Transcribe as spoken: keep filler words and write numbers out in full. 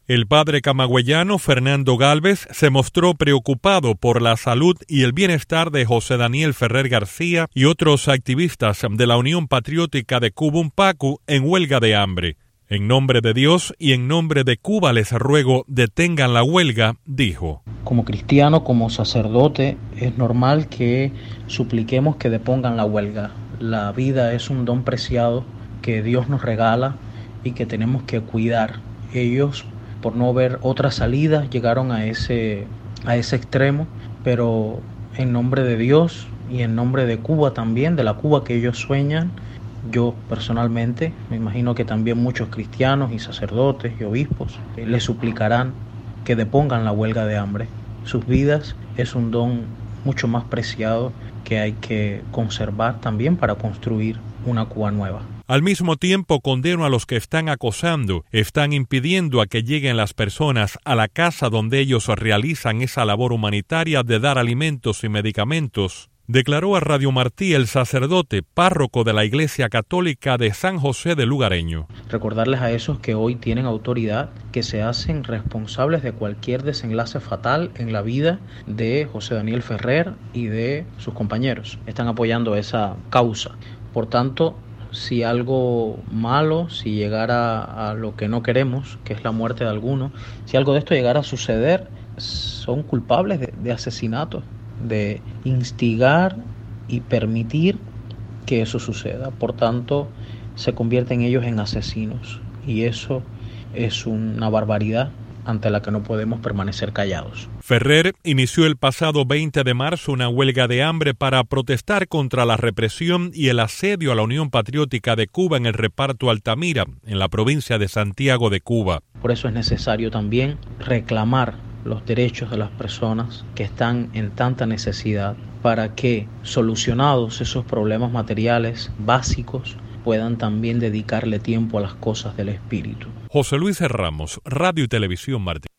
El padre camagüeyano Fernando Gálvez se mostró preocupado por la salud y el bienestar de José Daniel Ferrer García y otros activistas de la Unión Patriótica de Cuba Unpacu en huelga de hambre. En nombre de Dios y en nombre de Cuba les ruego detengan la huelga, dijo. Como cristiano, como sacerdote, es normal que supliquemos que depongan la huelga. La vida es un don preciado que Dios nos regala y que tenemos que cuidar. Ellos, por no ver otra salida, llegaron a ese, a ese extremo, pero en nombre de Dios y en nombre de Cuba también, de la Cuba que ellos sueñan, yo personalmente, me imagino que también muchos cristianos y sacerdotes y obispos eh, les suplicarán que depongan la huelga de hambre. Sus vidas es un don mucho más preciado que hay que conservar también para construir una Cuba nueva. Al mismo tiempo condeno a los que están acosando, están impidiendo a que lleguen las personas a la casa donde ellos realizan esa labor humanitaria de dar alimentos y medicamentos, declaró a Radio Martí el sacerdote párroco de la Iglesia Católica de San José de Lugareño. Recordarles a esos que hoy tienen autoridad que se hacen responsables de cualquier desenlace fatal en la vida de José Daniel Ferrer y de sus compañeros. Están apoyando esa causa. Por tanto, si algo malo, si llegara a lo que no queremos, que es la muerte de alguno, si algo de esto llegara a suceder, son culpables de, de asesinato, de instigar y permitir que eso suceda. Por tanto, se convierten ellos en asesinos y eso es una barbaridad ante la que no podemos permanecer callados. Ferrer inició el pasado veinte de marzo una huelga de hambre para protestar contra la represión y el asedio a la Unión Patriótica de Cuba en el reparto Altamira, en la provincia de Santiago de Cuba. Por eso es necesario también reclamar los derechos de las personas que están en tanta necesidad para que, solucionados esos problemas materiales básicos, puedan también dedicarle tiempo a las cosas del espíritu. José Luis Ramos, Radio y Televisión Martí.